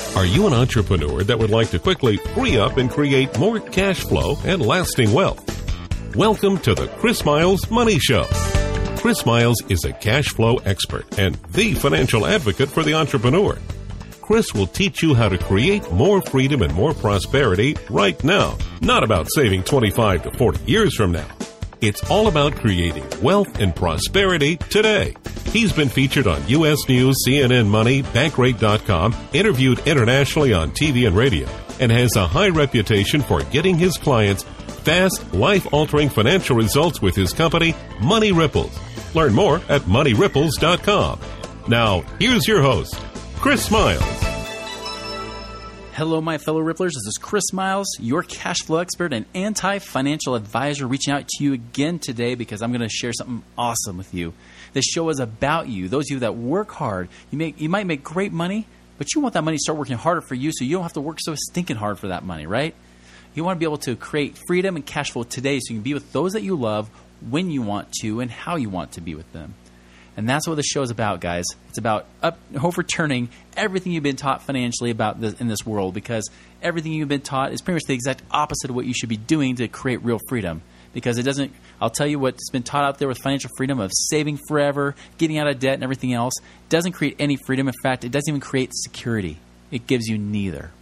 Are you an entrepreneur that would like to quickly free up and create more cash flow and lasting wealth? Welcome to the Chris Miles Money Show. Chris Miles is a cash flow expert and the financial advocate for the entrepreneur. Chris will teach you how to create more freedom and more prosperity right now. Not about saving 25 to 40 years from now. It's all about creating wealth and prosperity today. He's been featured on U.S. News, CNN Money, Bankrate.com, interviewed internationally on TV and radio, and has a high reputation for getting his clients fast, life-altering financial results with his company, Money Ripples. Learn more at MoneyRipples.com. Now, here's your host, Chris Miles. Hello, my fellow Ripplers. This is Chris Miles, your cash flow expert and anti-financial advisor, reaching out to you again today because I'm going to share something awesome with you. This show is about you, those of you that work hard. You might make great money, but you want that money to start working harder for you so you don't have to work so stinking hard for that money, right? You want to be able to create freedom and cash flow today so you can be with those that you love when you want to and how you want to be with them. And that's what the show is about, guys. It's about overturning everything you've been taught financially about in this world, because everything you've been taught is pretty much the exact opposite of what you should be doing to create real freedom. Because it doesn't, I'll tell you what's been taught out there with financial freedom of saving forever, getting out of debt and everything else, doesn't create any freedom. In fact, it doesn't even create security. It gives you neither.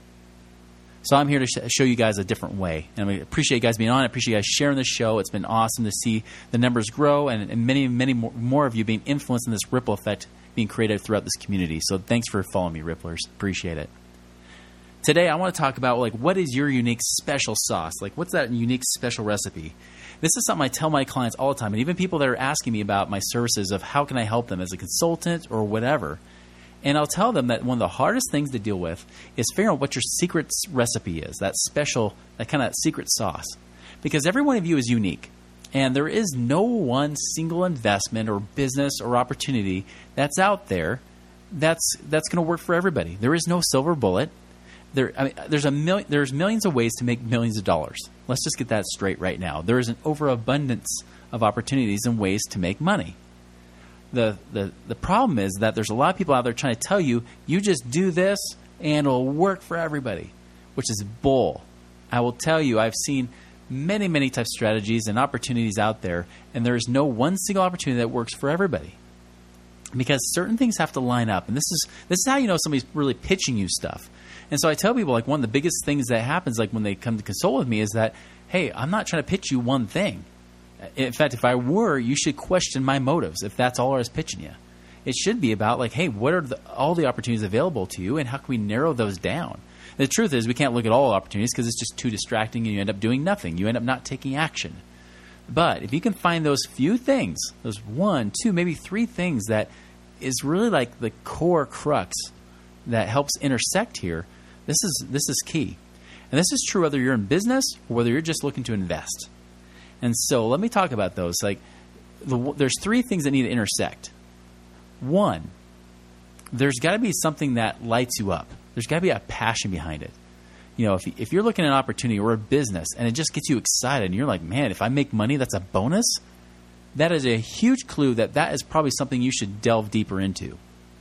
So I'm here to show you guys a different way. And I appreciate you guys being on. I appreciate you guys sharing the show. It's been awesome to see the numbers grow and many, many more of you being influenced in this ripple effect being created throughout this community. So thanks for following me, Ripplers. Appreciate it. Today, I want to talk about what is your unique special sauce? What's that unique special recipe? This is something I tell my clients all the time, and even people that are asking me about my services of how can I help them as a consultant or whatever. And I'll tell them that one of the hardest things to deal with is figuring out what your secret recipe is, that kind of secret sauce. Because every one of you is unique. And there is no one single investment or business or opportunity that's out there that's going to work for everybody. There is no silver bullet. There's millions of ways to make millions of dollars. Let's just get that straight right now. There is an overabundance of opportunities and ways to make money. The problem is that there's a lot of people out there trying to tell you, you just do this and it'll work for everybody, which is bull. I will tell you, I've seen many, many types of strategies and opportunities out there, and there is no one single opportunity that works for everybody. Because certain things have to line up. And this is how you know somebody's really pitching you stuff. And so I tell people, one of the biggest things that happens when they come to consult with me is that, hey, I'm not trying to pitch you one thing. In fact, if I were, you should question my motives if that's all I was pitching you. It should be about hey, what are all the opportunities available to you and how can we narrow those down? The truth is we can't look at all opportunities because it's just too distracting and you end up doing nothing. You end up not taking action. But if you can find those few things, those 1, 2, maybe 3 things that is really the core crux that helps intersect here, this is key. And this is true whether you're in business or whether you're just looking to invest. And so let me talk about those. There's 3 things that need to intersect. 1, there's got to be something that lights you up. There's got to be a passion behind it. If you're looking at an opportunity or a business and it just gets you excited and you're like, man, if I make money, that's a bonus. That is a huge clue that is probably something you should delve deeper into.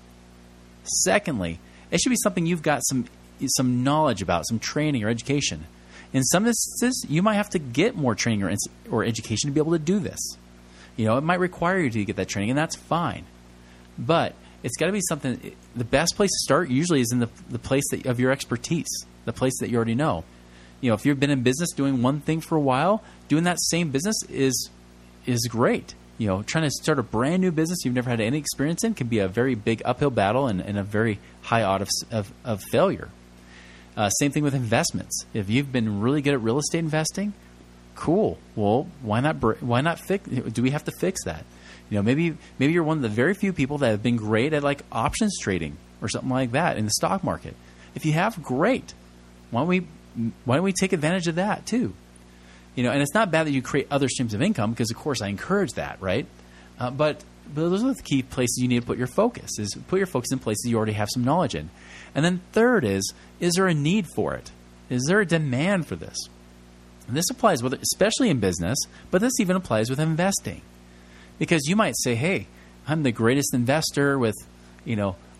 Secondly, it should be something you've got some knowledge about, some training or education. In some instances, you might have to get more training or education to be able to do this. It might require you to get that training, and that's fine. But it's got to be something. The best place to start usually is in the place of your expertise, the place that you already know. If you've been in business doing one thing for a while, doing that same business is great. Trying to start a brand new business you've never had any experience in can be a very big uphill battle and a very high odds of failure. Same thing with investments. If you've been really good at real estate investing, cool. Well, why not fix? Do we have to fix that? Maybe you're one of the very few people that have been great at options trading or something like that in the stock market. If you have, great. Why don't we take advantage of that too? And it's not bad that you create other streams of income because, of course, I encourage that, right? But those are the key places you need to put your focus. Is put your focus in places you already have some knowledge in. And then third is there a need for it? Is there a demand for this? And this applies especially in business, but this even applies with investing. Because you might say, hey, I'm the greatest investor with,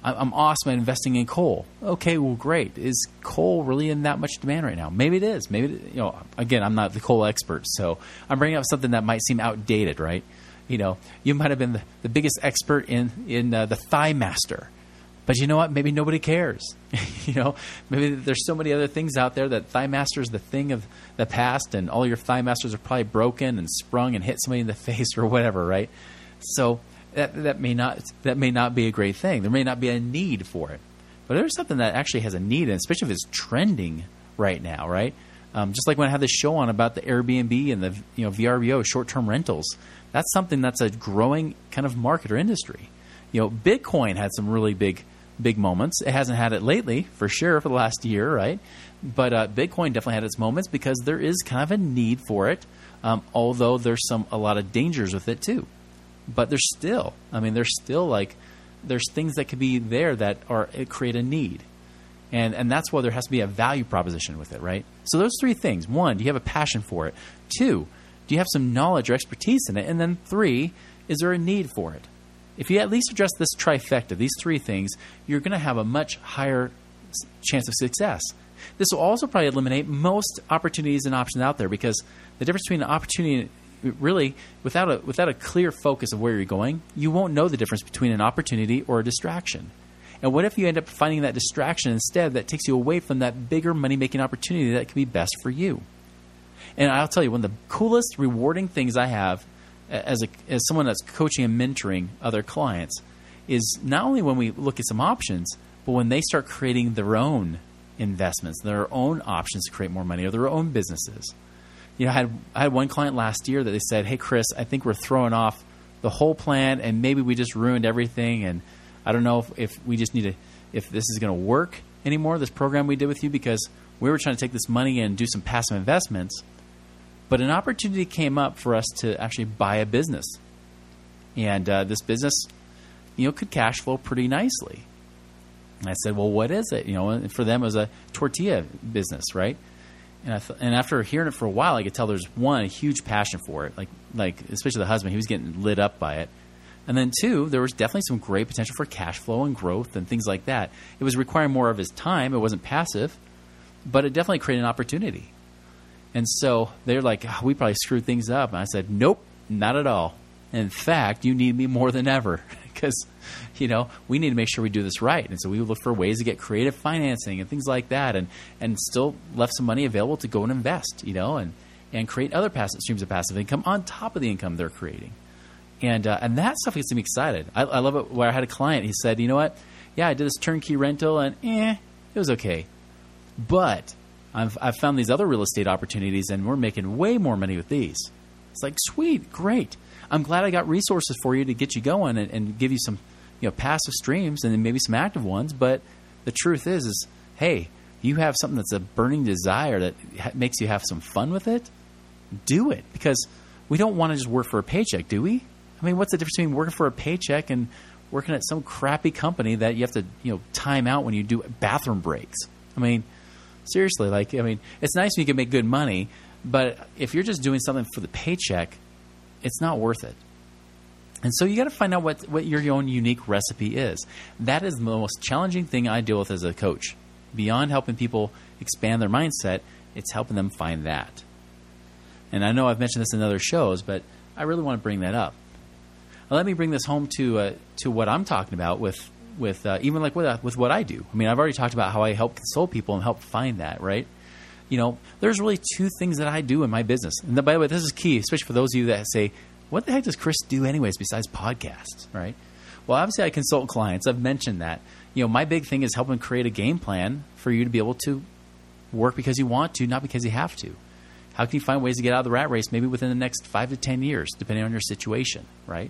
I'm awesome at investing in coal. Okay, well, great. Is coal really in that much demand right now? Maybe it is. Maybe, again, I'm not the coal expert, so I'm bringing up something that might seem outdated, right? You might have been the biggest expert in the Thigh Master. But you know what? Maybe nobody cares. Maybe there's so many other things out there that Thigh Master is the thing of the past, and all your Thigh Masters are probably broken and sprung and hit somebody in the face or whatever, right? So that may not be a great thing. There may not be a need for it, but there's something that actually has a need, and especially if it's trending right now, right? Just like when I had this show on about the Airbnb and the VRBO, short-term rentals. That's something that's a growing kind of market or industry. Bitcoin had some really big moments. It hasn't had it lately, for sure, for the last year, right? But Bitcoin definitely had its moments because there is kind of a need for it, although there's a lot of dangers with it too. But there's still things that could be there that create a need. And that's why there has to be a value proposition with it, right? So those three things. 1, do you have a passion for it? 2, do you have some knowledge or expertise in it? And then 3, is there a need for it? If you at least address this trifecta, these three things, you're going to have a much higher chance of success. This will also probably eliminate most opportunities and options out there, because the difference between an opportunity, really, without a clear focus of where you're going, you won't know the difference between an opportunity or a distraction. And what if you end up finding that distraction instead that takes you away from that bigger money-making opportunity that could be best for you? And I'll tell you, one of the coolest, rewarding things I have as someone that's coaching and mentoring other clients is not only when we look at some options, but when they start creating their own investments, their own options to create more money, or their own businesses. I had one client last year that they said, "Hey, Chris, I think we're throwing off the whole plan, and maybe we just ruined everything, and I don't know if we just need if this is going to work anymore, this program we did with you, because we were trying to take this money and do some passive investments. But an opportunity came up for us to actually buy a business. And this business, could cash flow pretty nicely." And I said, "Well, what is it?" And for them, it was a tortilla business, right? And after hearing it for a while, I could tell there's, 1, a huge passion for it, like especially the husband. He was getting lit up by it. And then 2, there was definitely some great potential for cash flow and growth and things like that. It was requiring more of his time. It wasn't passive, but it definitely created an opportunity. And so they're like, "We probably screwed things up." And I said, "Nope, not at all. In fact, you need me more than ever, because, we need to make sure we do this right." And so we look for ways to get creative financing and things like that, and still left some money available to go and invest, and create other passive streams of passive income on top of the income they're creating. And that stuff gets me excited. I love it. Where I had a client, he said, "You know what? Yeah, I did this turnkey rental, and it was okay. But I've found these other real estate opportunities, and we're making way more money with these." It's like, sweet, great. I'm glad I got resources for you to get you going and give you some passive streams and then maybe some active ones. But the truth is, hey, you have something that's a burning desire that makes you have some fun with it. Do it, because we don't want to just work for a paycheck, do we? I mean, what's the difference between working for a paycheck and working at some crappy company that you have to time out when you do bathroom breaks? I mean, seriously, it's nice when you can make good money, but if you're just doing something for the paycheck, it's not worth it. And so you got to find out what your own unique recipe is. That is the most challenging thing I deal with as a coach. Beyond helping people expand their mindset, it's helping them find that. And I know I've mentioned this in other shows, but I really want to bring that up. Now, let me bring this home to what I'm talking about with what I do. I mean, I've already talked about how I help console people and help find that, right? There's really 2 things that I do in my business. And by the way, this is key, especially for those of you that say, "What the heck does Chris do anyways besides podcasts?" Right? Well, obviously I consult clients. I've mentioned that. My big thing is helping create a game plan for you to be able to work because you want to, not because you have to. How can you find ways to get out of the rat race maybe within the next 5 to 10 years, depending on your situation, right?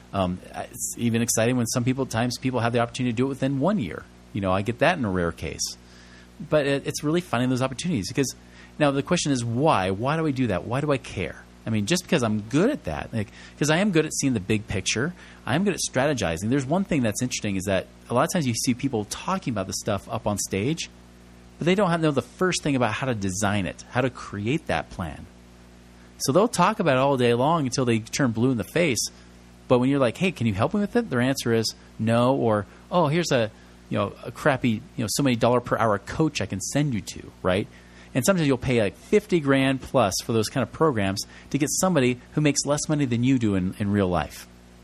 It's even exciting when times people have the opportunity to do it within 1 year. I get that in a rare case. But it's really finding those opportunities, because now the question is why? Why do I do that? Why do I care? I mean, just because I'm good at that, because I am good at seeing the big picture. I am good at strategizing. There's one thing that's interesting is that a lot of times you see people talking about this stuff up on stage, but they don't know the first thing about how to design it, how to create that plan. So they'll talk about it all day long until they turn blue in the face. But when you're like, "Hey, can you help me with it?" their answer is no, or, "Oh, here's a a crappy, so many dollar per hour coach I can send you to, right? And sometimes you'll pay like $50,000 plus for those kind of programs to get somebody who makes less money than you do in real life,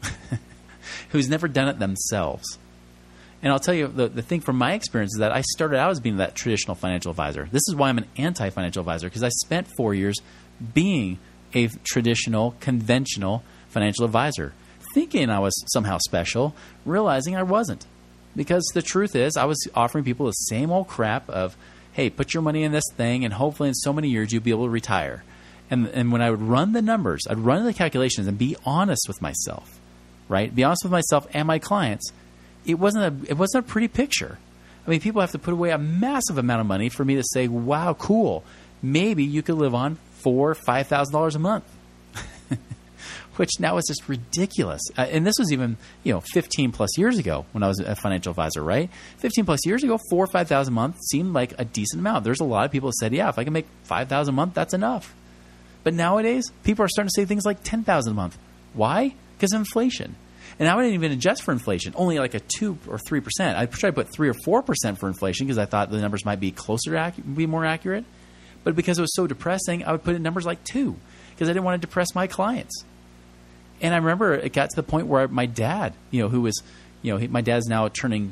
who's never done it themselves. And I'll tell you, the thing from my experience is that I started out as being that traditional financial advisor. This is why I'm an anti-financial advisor, because I spent 4 years being a traditional, conventional financial advisor, thinking I was somehow special, realizing I wasn't. Because the truth is, I was offering people the same old crap of, hey, put your money in this thing, and hopefully in so many years you'll be able to retire. And when I would run the numbers, I'd run the calculations and be honest with myself, right? Be honest with myself and my clients. It wasn't a pretty picture. I mean, people have to put away a massive amount of money for me to say, wow, cool. Maybe you could live on $4,000 or $5,000 a month, which now is just ridiculous. And this was even 15 plus years ago when I was a financial advisor, right? 15 plus years ago, $4,000 or $5,000 a month seemed like a decent amount. There's a lot of people that said, yeah, if I can make $5,000 a month, that's enough. But nowadays, people are starting to say things like $10,000 a month. Why? Because of inflation. And I wouldn't even adjust for inflation, only like a 2 or 3%. I tried to put 3 or 4% for inflation because I thought the numbers might be closer to be more accurate. But because it was so depressing, I would put in numbers like 2 because I didn't want to depress my clients. And I remember it got to the point where my dad, who was, my dad's now turning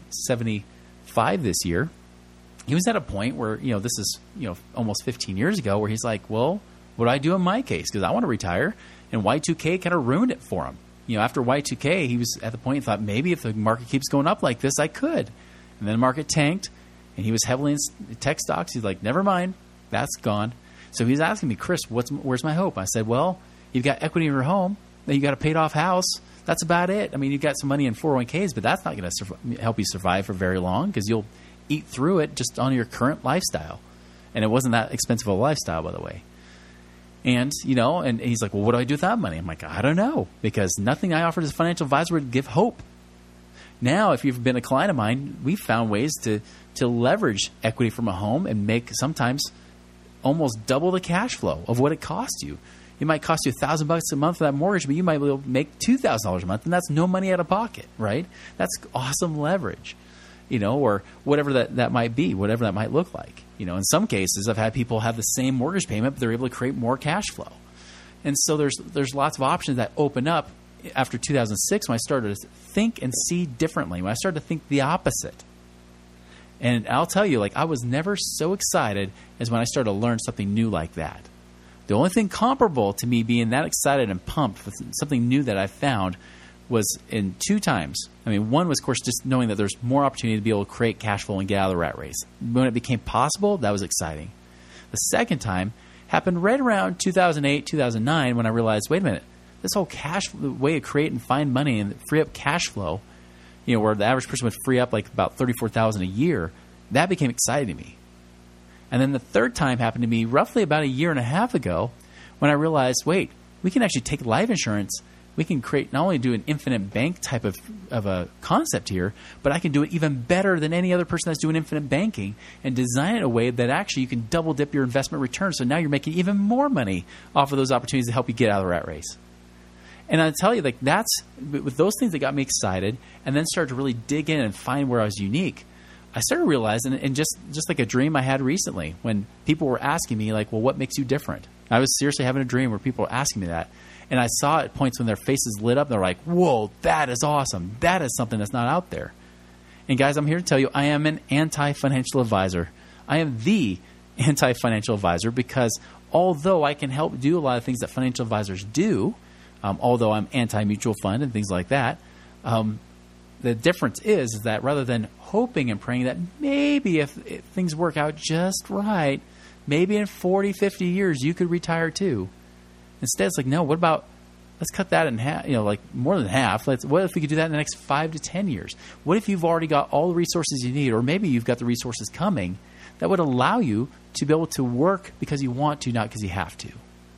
75 this year. He was at a point where, this is, almost 15 years ago, where he's like, well, what do I do in my case? Because I want to retire. And Y2K kind of ruined it for him. After Y2K, he was at the point he thought, maybe if the market keeps going up like this, I could. And then the market tanked, and he was heavily in tech stocks. He's like, never mind, that's gone. So he's asking me, Chris, where's my hope? I said, well, you've got equity in your home. Then you got a paid off house. That's about it. I mean, you've got some money in 401ks, but that's not going to help you survive for very long because you'll eat through it just on your current lifestyle. And it wasn't that expensive a lifestyle, by the way. And, and he's like, well, what do I do with that money? I'm like, I don't know, because nothing I offered as a financial advisor would give hope. Now, if you've been a client of mine, we've found ways to leverage equity from a home and make sometimes almost double the cash flow of what it costs you. It might cost you $1,000 a month for that mortgage, but you might be able to make $2,000 a month, and that's no money out of pocket, right? That's awesome leverage, or whatever that might be, whatever that might look like. In some cases, I've had people have the same mortgage payment, but they're able to create more cash flow. And so there's lots of options that open up after 2006 when I started to think and see differently, when I started to think the opposite. And I'll tell you, I was never so excited as when I started to learn something new like that. The only thing comparable to me being that excited and pumped with something new that I found was in 2 times. I mean, one was, of course, just knowing that there's more opportunity to be able to create cash flow and get out of the rat race. When it became possible, that was exciting. The second time happened right around 2008, 2009, when I realized, wait a minute, this whole way to create and find money and free up cash flow, where the average person would free up like about $34,000 a year, that became exciting to me. And then the third time happened to me roughly about a year and a half ago when I realized, wait, we can actually take life insurance. We can create, not only do an infinite bank type of a concept here, but I can do it even better than any other person that's doing infinite banking and design it in a way that actually you can double dip your investment return. So now you're making even more money off of those opportunities to help you get out of the rat race. And I tell you, that's with those things that got me excited and then started to really dig in and find where I was unique. I started realizing, and just like a dream I had recently when people were asking me, well, what makes you different? I was seriously having a dream where people were asking me that. And I saw at points when their faces lit up, and they're like, whoa, that is awesome. That is something that's not out there. And guys, I'm here to tell you, I am an anti-financial advisor. I am the anti-financial advisor because although I can help do a lot of things that financial advisors do, although I'm anti-mutual fund and things like that, the difference is that rather than hoping and praying that maybe if things work out just right, maybe in 40, 50 years you could retire too. Instead, it's like, no, what about, let's cut that in half, more than half. What if we could do that in the next 5 to 10 years? What if you've already got all the resources you need, or maybe you've got the resources coming that would allow you to be able to work because you want to, not because you have to?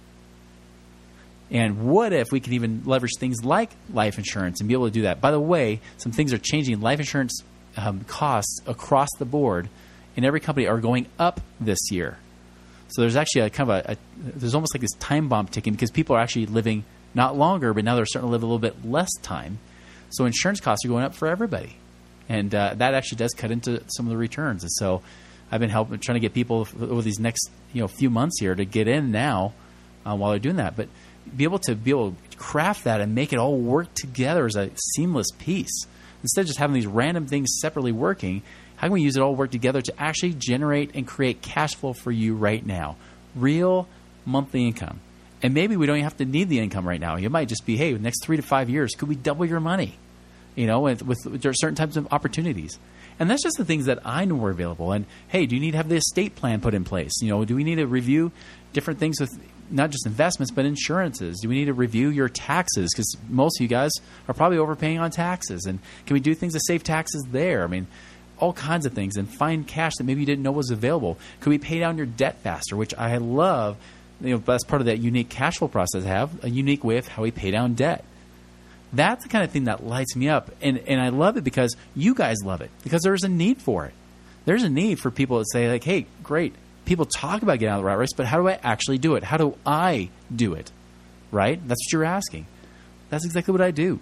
And what if we can even leverage things like life insurance and be able to do that? By the way, some things are changing. Life insurance costs across the board in every company are going up this year. So there's actually there's almost like this time bomb ticking because people are actually living not longer, but now they're starting to live a little bit less time. So insurance costs are going up for everybody. And that actually does cut into some of the returns. And so I've been trying to get people over these next few months here to get in now while they're doing that. But be able to craft that and make it all work together as a seamless piece. Instead of just having these random things separately working, how can we use it all work together to actually generate and create cash flow for you right now? Real monthly income. And maybe we don't even have to need the income right now. It might just be, hey, the next 3 to 5 years, could we double your money? With certain types of opportunities. And that's just the things that I know are available. And, hey, do you need to have the estate plan put in place? Do we need to review different things with not just investments, but insurances? Do we need to review your taxes? Because most of you guys are probably overpaying on taxes. And can we do things to save taxes there? I mean, all kinds of things. And find cash that maybe you didn't know was available. Could we pay down your debt faster, which I love. That's part of that unique cash flow process I have, a unique way of how we pay down debt. That's the kind of thing that lights me up. And I love it because you guys love it, because there's a need for it. There's a need for people to say, like, hey, great. People talk about getting out of the rat race, but how do I actually do it? How do I do it? Right? That's what you're asking. That's exactly what I do.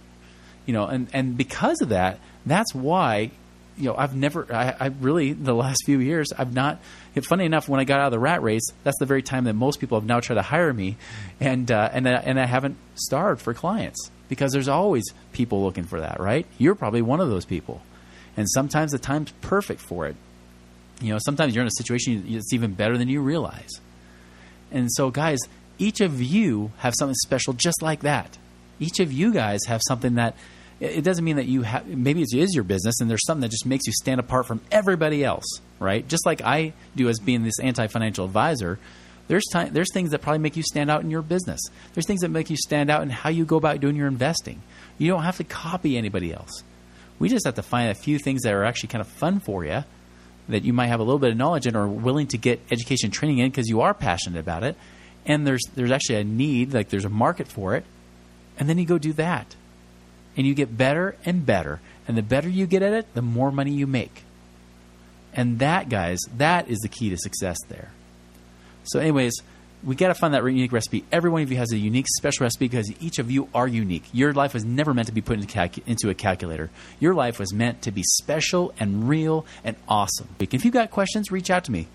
And because of that, that's why, I've never, I really, the last few years, I've not, funny enough, when I got out of the rat race, that's the very time that most people have now tried to hire me. And I haven't starved for clients. Because there's always people looking for that, right? You're probably one of those people. And sometimes the time's perfect for it. Sometimes you're in a situation that's even better than you realize. And so, guys, each of you have something special just like that. Each of you guys have something that, it doesn't mean that you have, maybe it is your business and there's something that just makes you stand apart from everybody else, right? Just like I do as being this anti-financial advisor. There's things that probably make you stand out in your business. There's things that make you stand out in how you go about doing your investing. You don't have to copy anybody else. We just have to find a few things that are actually kind of fun for you, that you might have a little bit of knowledge in or willing to get education training in because you are passionate about it. And there's actually a need, like there's a market for it. And then you go do that. And you get better and better. And the better you get at it, the more money you make. And that, guys, that is the key to success there. So anyways, we got to find that unique recipe. Every one of you has a unique, special recipe because each of you are unique. Your life was never meant to be put into a calculator. Your life was meant to be special and real and awesome. If you've got questions, reach out to me,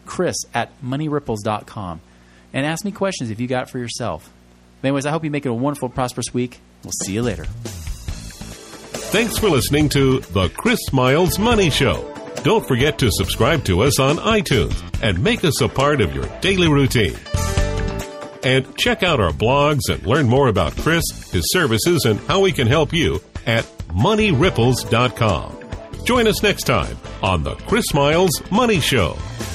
Chris@moneyripples.com, and ask me questions if you got it for yourself. But anyways, I hope you make it a wonderful, prosperous week. We'll see you later. Thanks for listening to The Chris Miles Money Show. Don't forget to subscribe to us on iTunes and make us a part of your daily routine. And check out our blogs and learn more about Chris, his services, and how we can help you at moneyripples.com. Join us next time on The Chris Miles Money Show.